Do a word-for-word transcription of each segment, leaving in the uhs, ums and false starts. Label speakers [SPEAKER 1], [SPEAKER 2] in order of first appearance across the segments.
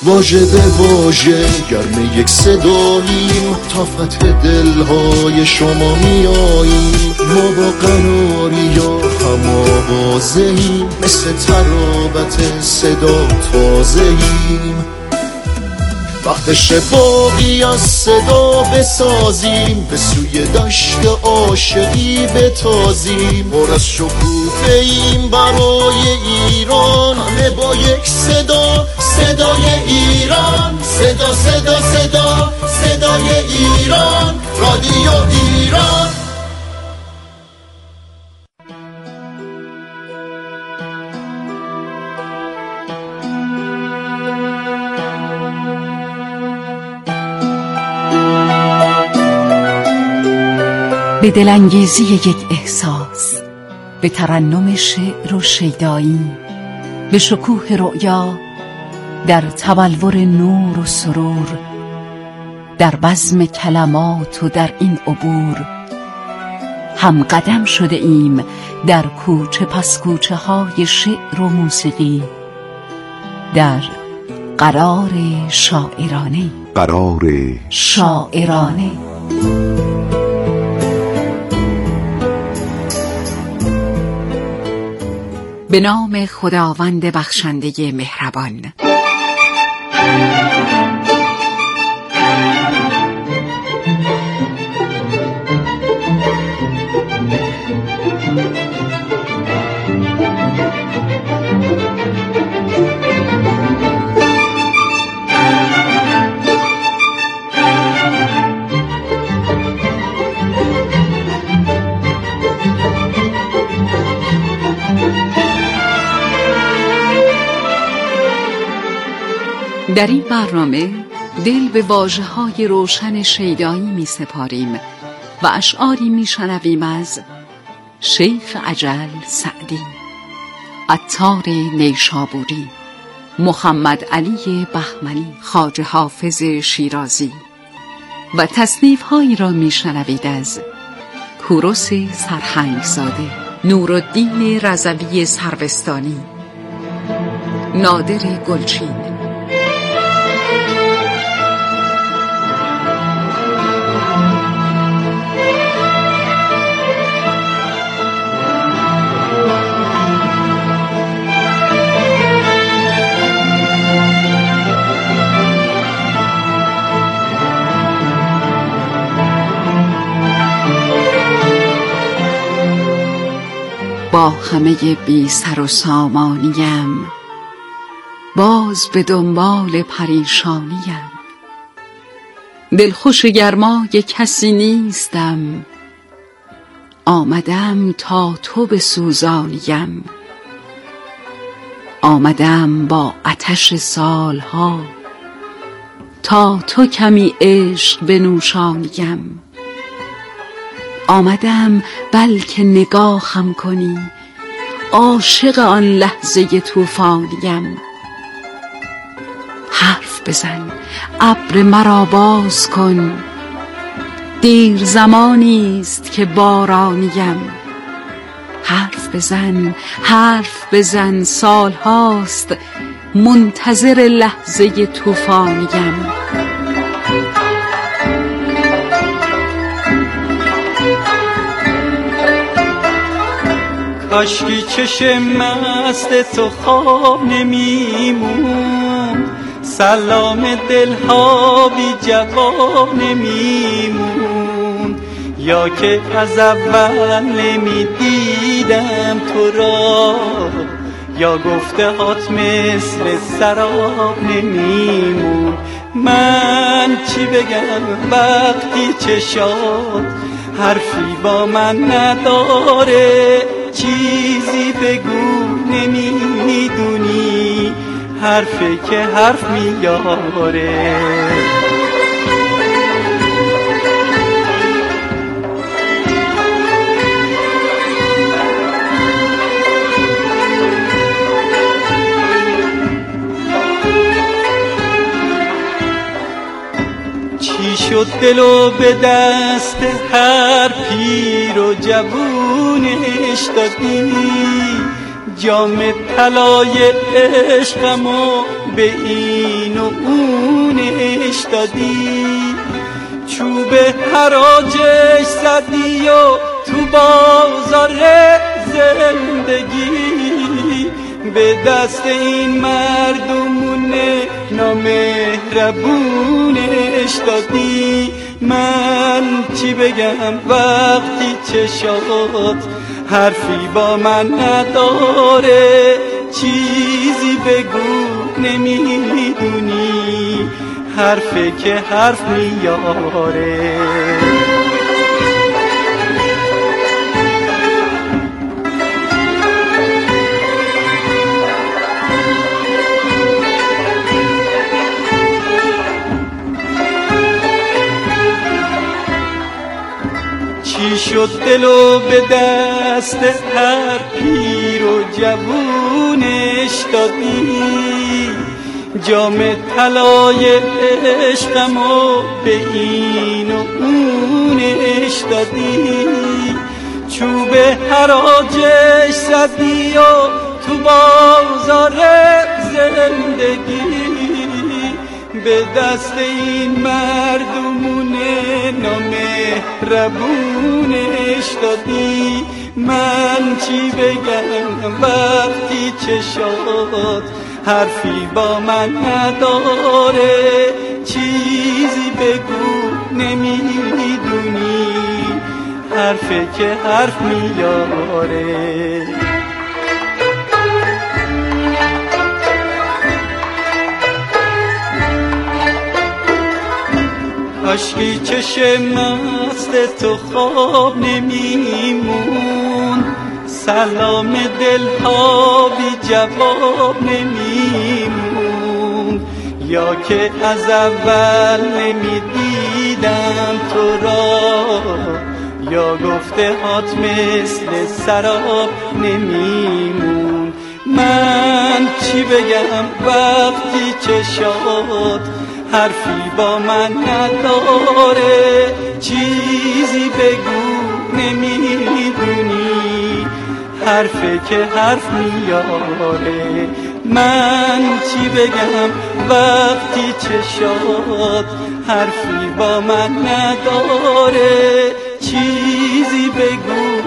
[SPEAKER 1] واژه به واژه گرم یک صداییم، تا فتح دلهای شما میاییم. ما با قناری یا هم آوازه‌ایم، مثل ترابت صدا تازه‌ایم. وقتش باقی از صدا بسازیم، به سوی دشت عاشقی بتازیم. پر از شکوفه ایم برای ایران، همه با یک صدا، صدای ایران. صدا صدا صدا صدای ایران، رادیو ایران.
[SPEAKER 2] به دلانگیزی یک احساس، به ترنم شعر و شیدایی، به شکوه رؤیا، در تبلور نور و سرور، در بزم کلمات و در این عبور، هم قدم شده ایم در کوچه پس کوچه های شعر و موسیقی، در قرار شاعرانه
[SPEAKER 3] قرار
[SPEAKER 2] شاعرانه. به نام خداوند بخشنده مهربان. در این برنامه دل به واژه‌های روشن شیدایی می سپاریم و اشعاری می شنویم از شیخ اجل سعدی، عطار نیشابوری، محمد علی بهمنی، خواجه حافظ شیرازی و تصنیف‌هایی را می شنوید از کوروس سرهنگزاده، نورالدین رضوی سروستانی، نادر گلچین. با همه بی سر و سامانیم، باز به دنبال پریشانیم. دلخوش گرمای کسی نیستم، آمدم تا تو بسوزانیم. آمدم با آتش سالها، تا تو کمی عشق بنوشانیم. آمدم بلکه نگاهم کنی، عاشق آن لحظه طوفانیم. حرف بزن ابر مرا باز کن، دیر زمانی است که بارانیم. حرف بزن حرف بزن، سال هاست منتظر لحظه طوفانیم.
[SPEAKER 4] کاشکی چشم مست تو خواب نمیمون، سلام دلها بی جواب نمیمون. یا که از اول نمیدیدم تو را، یا گفته هات مثل سراب نمیمون. من چی بگم وقتی چشات حرفی با من نداره، چیزی بگو نمیدونی حرفی که حرف میاره. چی شد دلو به دست هر پیر و جوونش دادی، جام طلای عشقمو به این و اونش دادی، چوب حراجش زدی و تو بازار زندگی به دست این مردمونه نامهربونش دادی. من چی بگم وقتی چشات حرفی با من نداره، چیزی بگو نمیدونی حرفه که حرف میاره. چی شد دلو به دست هر پیر و جوونش دادی، جام طلای عشقمو به این و اونش دادی، چوب حراجش زدی و تو بازار زندگی به دست این مردمونه نامهربونش دادی. من چی بگم وقتی چشات حرفی با من نداره، چیزی بگو نمیدونی حرفه که حرف میاره. کاشکی چشم مست تو خواب نمیمون، سلام دلها بی جواب نمیمون، یا که از اول نمیدیدم تو را، یا گفته هات مثل سراب نمیمون. من چی بگم وقتی چشات حرفی با من نداره، چیزی بگو نمیدونی حرفه که حرف میاره. من چی بگم وقتی چشات حرفی با من نداره، چیزی بگو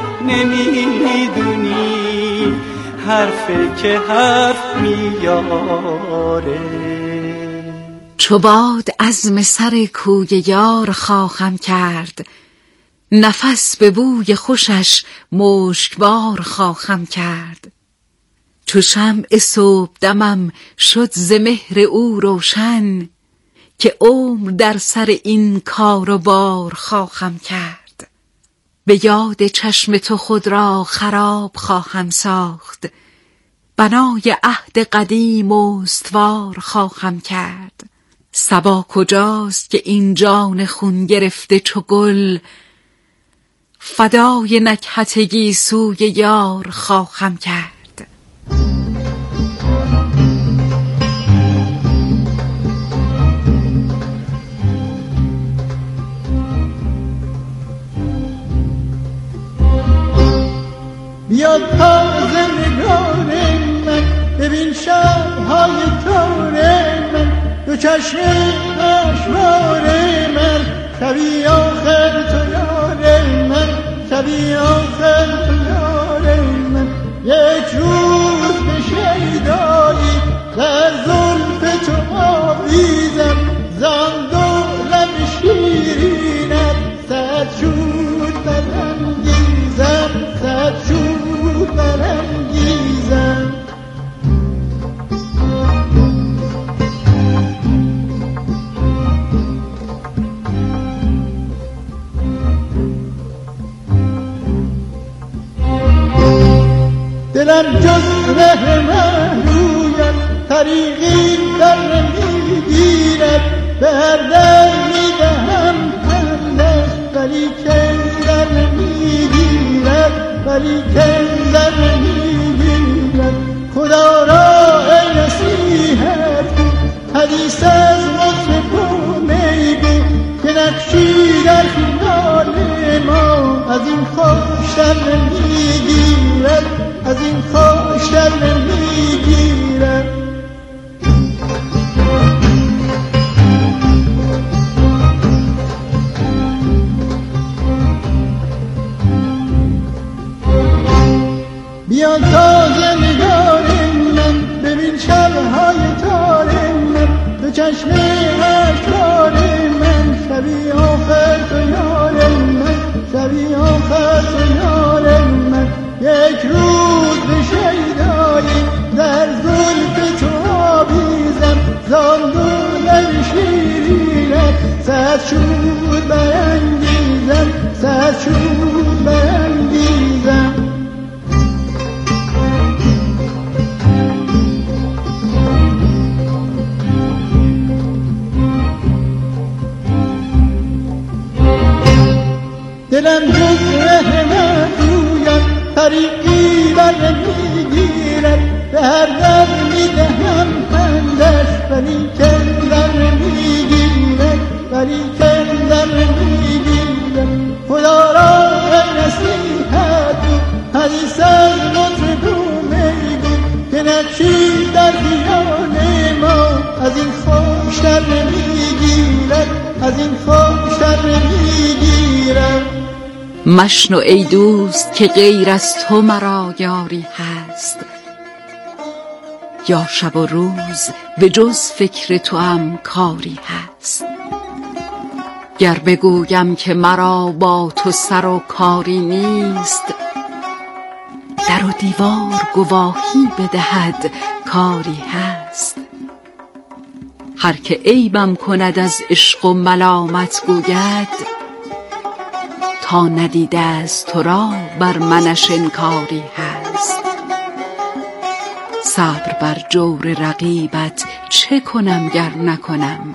[SPEAKER 4] نمیدونی حرفه که حرف میاره.
[SPEAKER 2] چو باد عزم سر کوی یار خواهم کرد، نفس به بوی خوشش مشکبار خواهم کرد. چو شمع صبح دمم شد ز مهر او روشن، که عمر در سر این کار و بار خواهم کرد. به یاد چشم تو خود را خراب خواهم ساخت، بنای عهد قدیم استوار خواهم کرد. صبا کجاست که این جان خون گرفته چو گل، فدای نکهت گیسوی یار خواهم کرد.
[SPEAKER 3] بیا تازه نگار من، ببین شب‌های تار من، دو چشم اشوار من، شبی آخر تو یار من، شبی آخر تو یار من. یک روز به شیدایی در زلف تو آویزم، زان دو لب شیرینت صد شور برانگیزم، صد شور برانگیزم. دلم جز ره محرویم طریقی در نمیگیرد، به هر در میدهم پندش ولی که در نمیگیرد، ولی که در نمیگیرد. خدا را ای نصیحت کن، حدیث از مطرب و میگو، که نقشی در خیال ما از این خوشتر نمیگیرد، از این خوشتر نمیگیرد. بیا تازه نگار من، ببین شبهای تار من، به چشم اشکار من، شبی آخر تو یار من، شبی آخر تو یار من. یک روز به شیدایی در زلف تو آویزم، زان دولب شیرینت صد شور برانگیزم، صد شور برانگیزم. دلم جز رحمت رویم طریقی بر نمیگیرد، به هر در میدهم پندش ولی کن در نمیگیرد، ولی کن در نمیگیرد. خدا را نصیحت و حدیث از مطرب میگو که نقشی در دیان ما از این خوشتر نمیگیرد، از این خوشتر نمیگیرد.
[SPEAKER 2] مشنو ای دوست که غیر از تو مرا یاری هست، یا شب و روز به جز فکر تو هم کاری هست. گر بگویم که مرا با تو سر و کاری نیست، در و دیوار گواهی بدهد کاری هست. هر که عیبم کند از عشق و ملامت گوید، تا ندیده از تو را بر منش انکاری هست. صبر بر جور رقیبت چه کنم گر نکنم،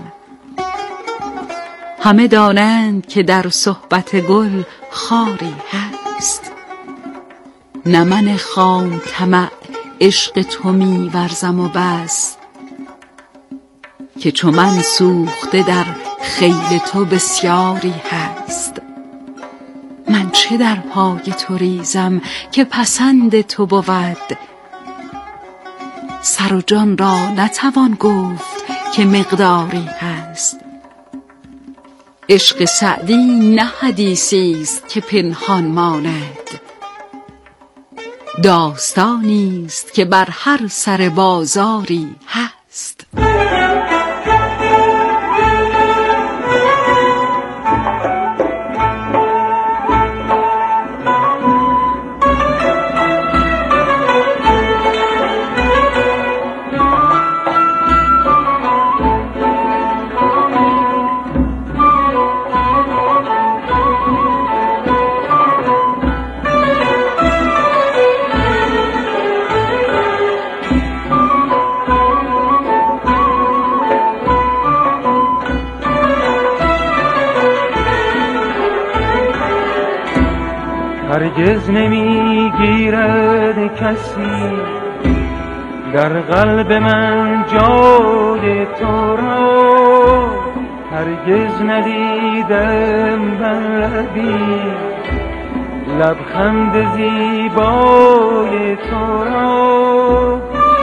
[SPEAKER 2] همه دانند که در صحبت گل خاری هست. نه من خام طمع عشق تو می ورزم و بس، که چو من سوخته در خیل تو بسیاری هست. من چه در پای تو ریزم که پسند تو بود، سر و جان را نتوان گفت که مقداری هست. عشق سعدی نه حدیثی است که پنهان ماند، داستانی است که بر هر سر بازاری هست.
[SPEAKER 4] هرگز نمیگیرد کسی در قلب من جای تو را، هرگز ندیدم بر لبی لبخند زیبای تو را.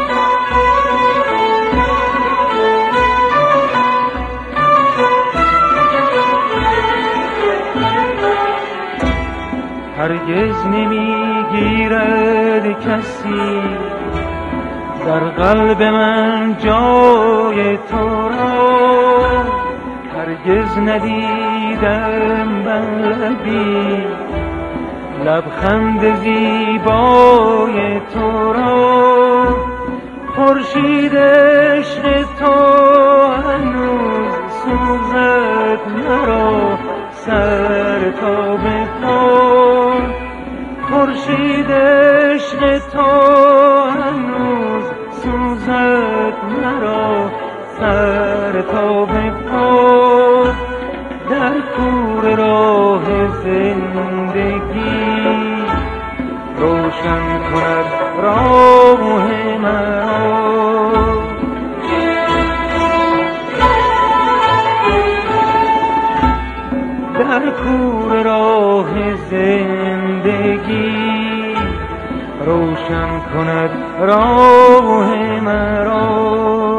[SPEAKER 4] هرگز نمیگیرد کسی در قلب من جای تو را، هرگز ندیدم بر لبی لبخند زیبای تو را. خورشید عشق تو هنوز سوزد مرا سر تا به پا، خورشید عشق تو هنوز سوزد مرا سر تا به پا. در کور راه زندگی روشن کند راه مرا. در کور راه زندگی روشن کند راه مرا.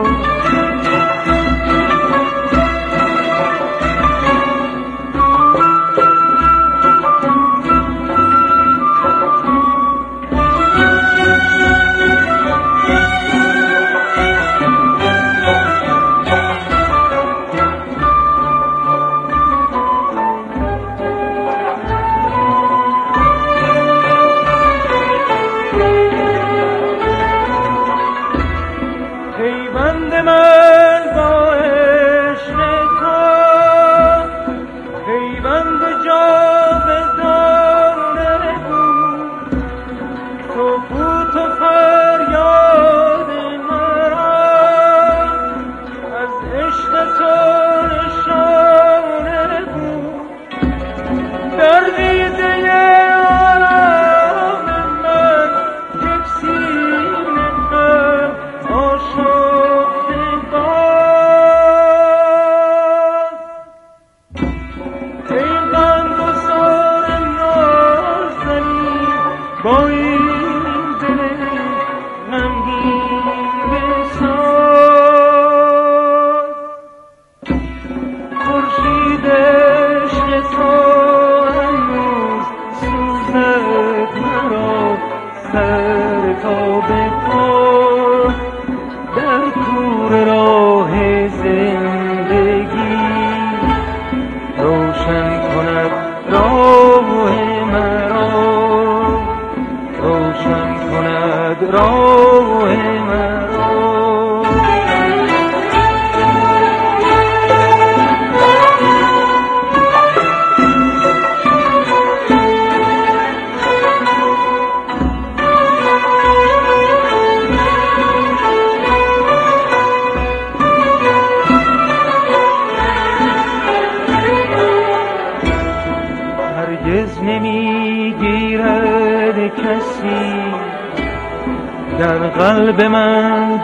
[SPEAKER 5] در قلب من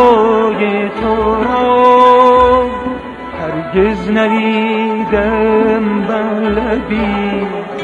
[SPEAKER 5] جای تو را هرگز ندیدم بر لبی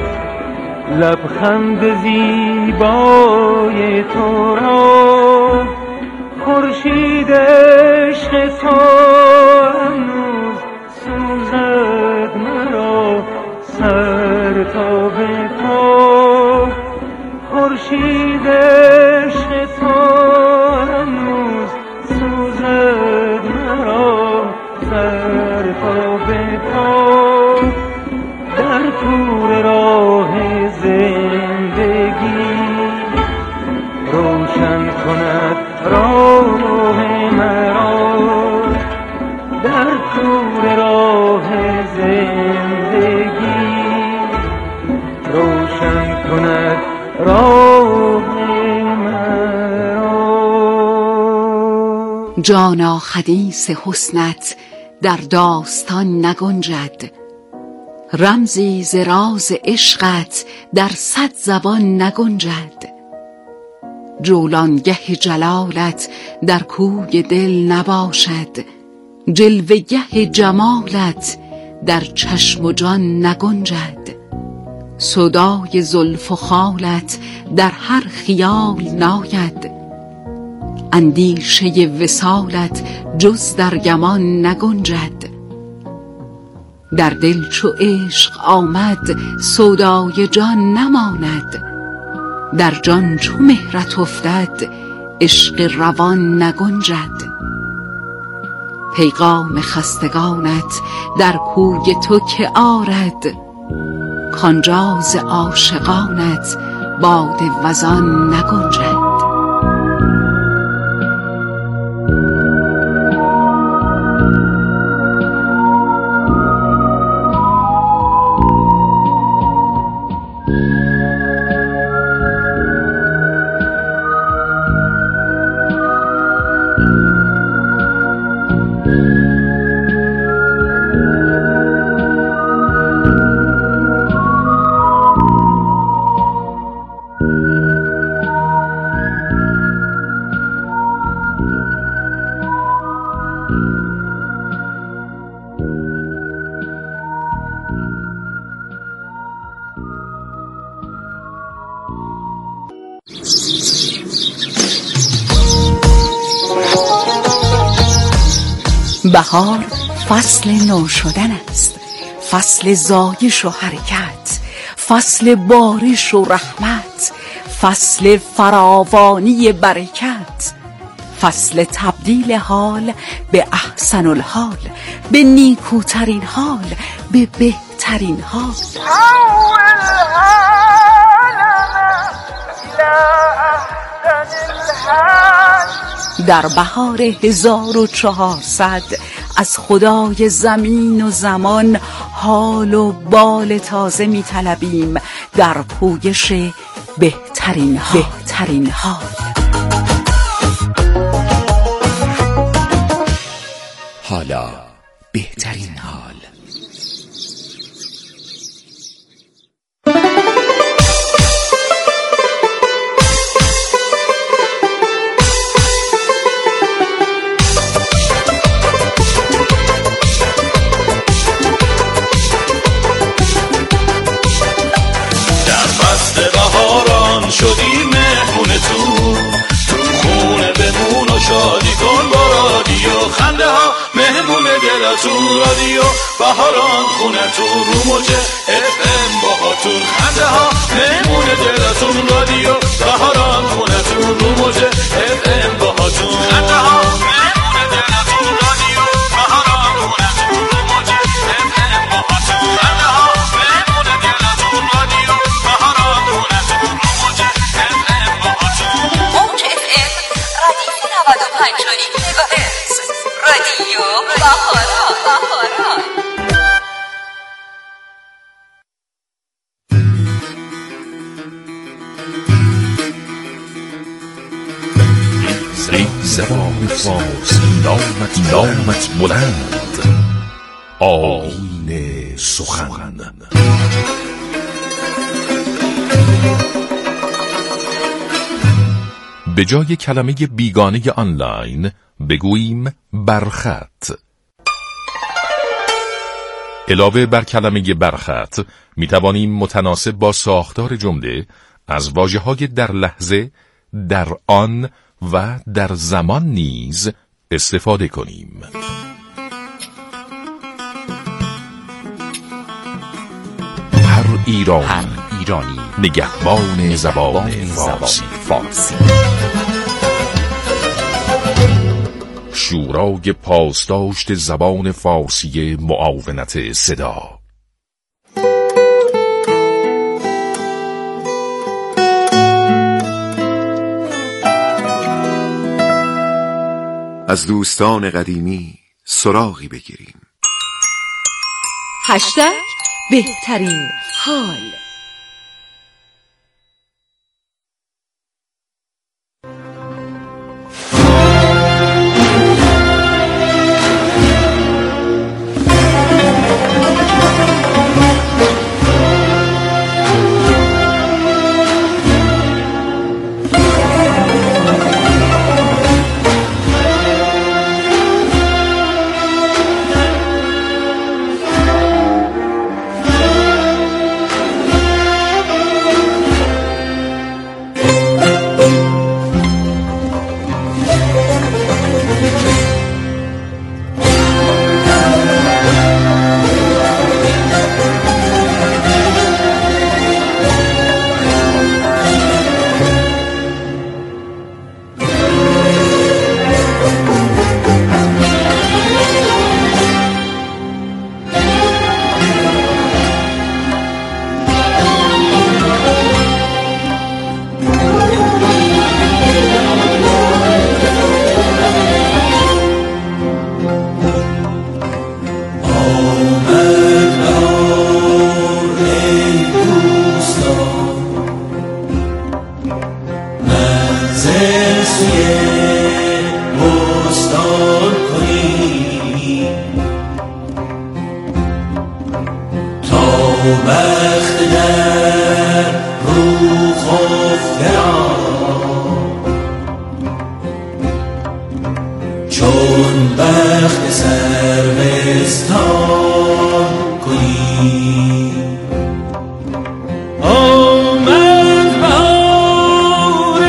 [SPEAKER 5] لبخند زیبای تو را خورشید عشق تو هنوز سوزد مرا سر تا به پا خورشید عشق تو هنوز سوزد مرا سر تا به پا در طور راه زندگی روشن کند راه مرا در طور راه زندگی روشن کند راه مرا.
[SPEAKER 2] جانا حدیث حسنت در داستان نگنجد، رمزی ز راز عشقت در صد زبان نگنجد. جولانگه جلالت در کوی دل نباشد، جلوه‌گه جمالت در چشم و جان نگنجد. صدای زلف و خالت در هر خیال ناید، اندیشه وصالت جز در گمان نگنجد. در دل چو عشق آمد سودای جان نماند، در جان چو مهرت افتد عشق روان نگنجد. پیغام خستگانت در کوی تو که آرد، کانجا ز عاشقانت باد وزان نگنجد. بهار فصل نو شدن است، فصل زایش و حرکت، فصل بارش و رحمت، فصل فراوانی برکت، فصل تبدیل حال به احسن الحال، به نیکوترین حال، به بهترین حال. در بهار هزار و چهارصد از خدای زمین و زمان حال و بال تازه می طلبیم در پویش بهترین حال. بهترین حال.
[SPEAKER 6] حالا بهترین حال.
[SPEAKER 7] شدیم مهمونه تو تو خونه بمون و شادی کن با رادیو خنده ها مهمونه دلتون رادیو بهاران خونه تو رو موجه اف ام باهاتون خنده ها مهمونه دلتون رادیو بهاران خونه تو رو موجه اف ام باهاتون خنده ها مهمونه دلتون رادیو بهاران خونه تو رو موجه اف ام باهاتون خنده ها مهمونه دلتون رادیو بهاران خونه تو رو موجه اف ام باهاتون
[SPEAKER 2] موج اف ام رادیو نود و پنج و نیم مگاهرتز رادیو بهاران بهاران.
[SPEAKER 8] ای زبان فارسی نامت نامت بلند آیین سخن. به جای کلمه بیگانه آنلاین بگوییم برخط. علاوه بر کلمه برخط می توانیم متناسب با ساختار جمله از واژه‌های در لحظه، در آن و در زمان نیز استفاده کنیم. هر ایرانی, هر ایرانی نگهبان زبان فارسی. فارسی شورای پاسداشت زبان فارسی معاونت صدا.
[SPEAKER 9] از دوستان قدیمی سراغی بگیریم.
[SPEAKER 2] هشتگ بهترین حال.
[SPEAKER 3] آمد بهار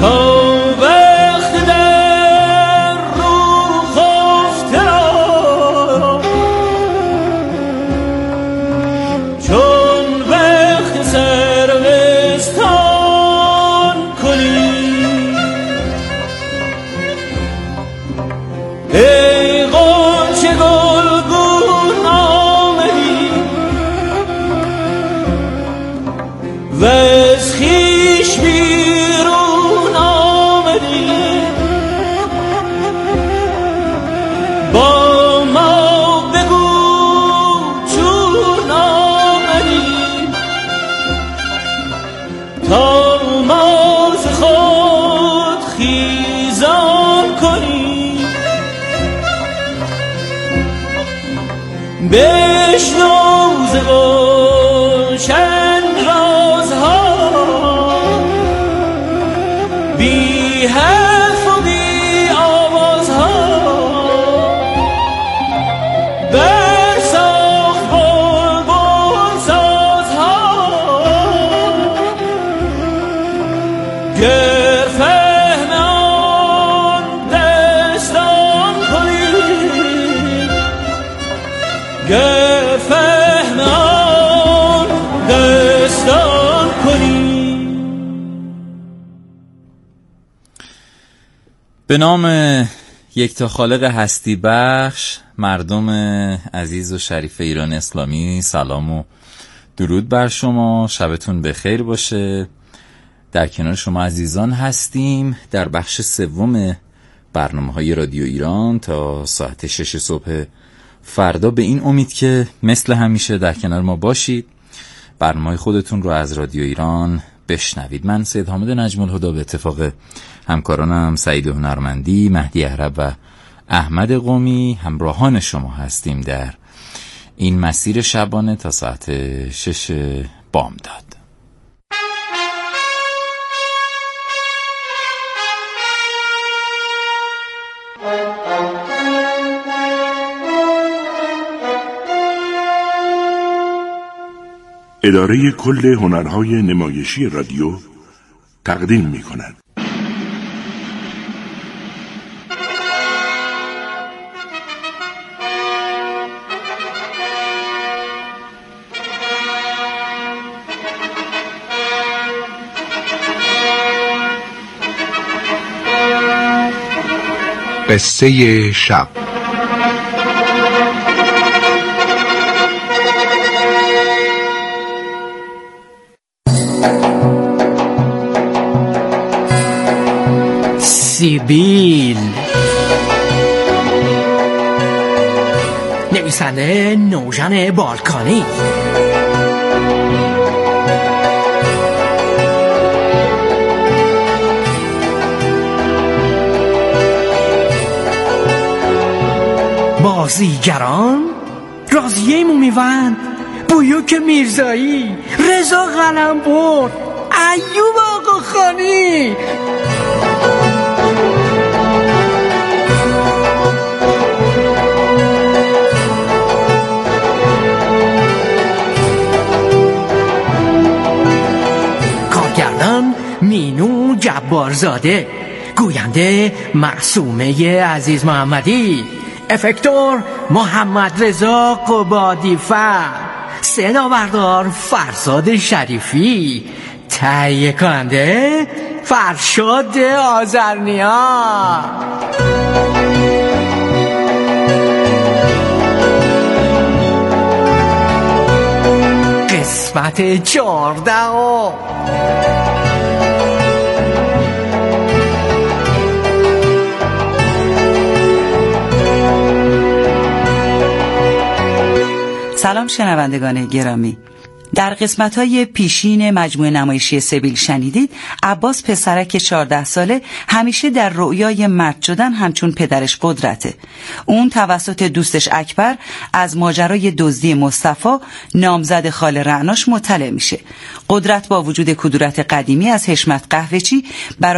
[SPEAKER 10] به نام یکتا خالق هستی بخش، مردم عزیز و شریف ایران اسلامی، سلام و درود بر شما. شبتون بخیر باشه. در کنار شما عزیزان هستیم در بخش سوم برنامه‌های رادیو ایران تا ساعت شش صبح فردا، به این امید که مثل همیشه در کنار ما باشید، برنامه‌های خودتون رو از رادیو ایران بشنوید. من سید حامد نجم الهدی به اتفاق همکارانم سعید هنرمندی، مهدی احرب و احمد قمی همراهان شما هستیم در این مسیر شبانه تا ساعت شش بامداد.
[SPEAKER 11] اداره کل هنرهای نمایشی رادیو تقدیم می کند.
[SPEAKER 12] قصه شب.
[SPEAKER 13] سیبیل، نویسنده نوژن بالکانی. بازیگران: راضیه مومیوند، بویوک میرزایی، رضا قلمبر، ایوب آقاخانی. کارگردان مینو جبارزاده، گوینده معصومه عزیز محمدی، افکتور محمد رضا قبادی فر، صدا بردار فرزاد شریفی، تهیه کننده فرشاد آذرنیا. قسمت چهارده.
[SPEAKER 14] سلام شنوندگان گرامی. در قسمت‌های پیشین مجموعه نمایشی سبیل شنیدید عباس پسرک چهارده ساله همیشه در رؤیای مرد شدن همچون پدرش قدرته. اون توسط دوستش اکبر از ماجرای دزدی مصطفی نامزد خال رعناش مطلع میشه. قدرت با وجود کدورت قدیمی از حشمت قهوه‌چی برای